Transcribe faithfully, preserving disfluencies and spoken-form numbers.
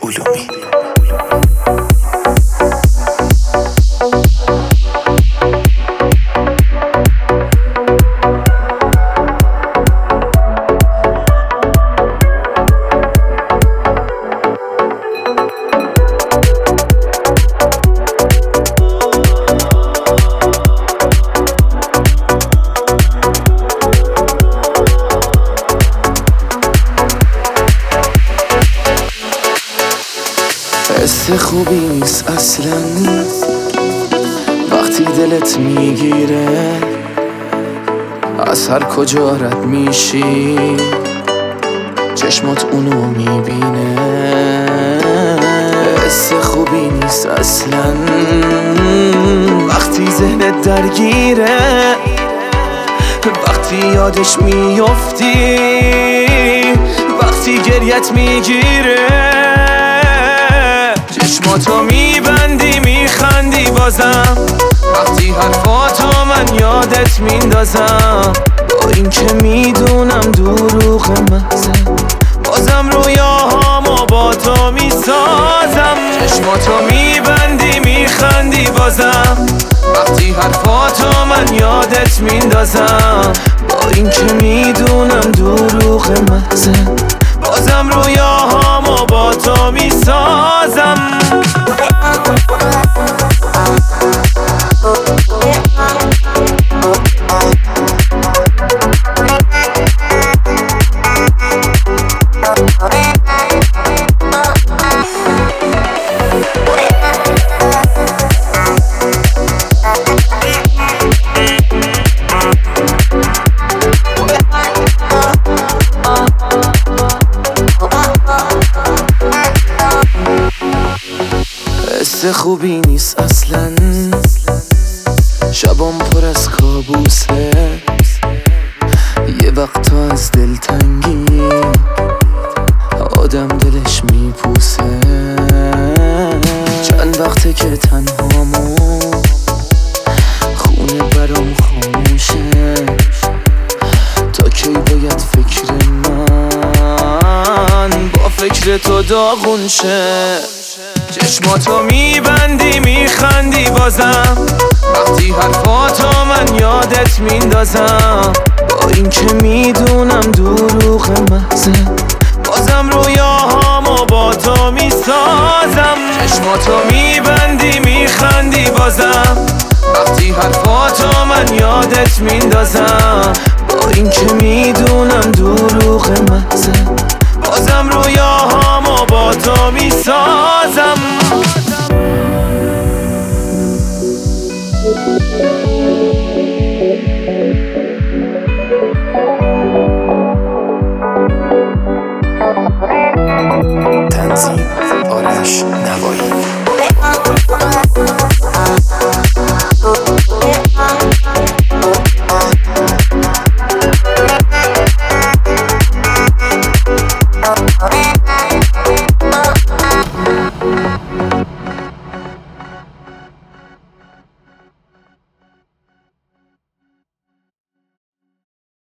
علومی. حس خوبی نیست اصلا وقتی دلت میگیره، از هر کجا رد میشی چشمات اونو میبینه. حس خوبی نیست اصلا وقتی ذهنت درگیره، وقتی یادش میفتی، وقتی گریت میگیره. چشماتو میبندی میخندی بازم، وقتی حرفاتو من یادت میندازم. با این که میدونم دروغ محضه، بازم رویاهامو با تو میسازم. چشماتو میبندی میخندی بازم، وقتی حرفاتو من یادت میندازم. با این که میدونم دروغ محضه، بازم رویاهامو با تو میسازم. حس خوبی نیست اصلا شبام پر از کابوسه، یه وقتا از دلتنگی آدم دلش میپوسه. چند وقته که تنهامو خونه برام خاموشه، تا کی باید فکر من با فکر تو داغون شه. چشماتو میبندی میخندی بازم، وقتی حرفاتو من یادت میندازم. با این که میدونم دروغ محضه، بازم رویاهامو با تو میسازم. چشماتو میبندی میخندی بازم، وقتی حرفاتو من یادت میندازم. با این که میدونم دروغ محضه، بازم رویاهامو با تو میسازم. تنظیم آرش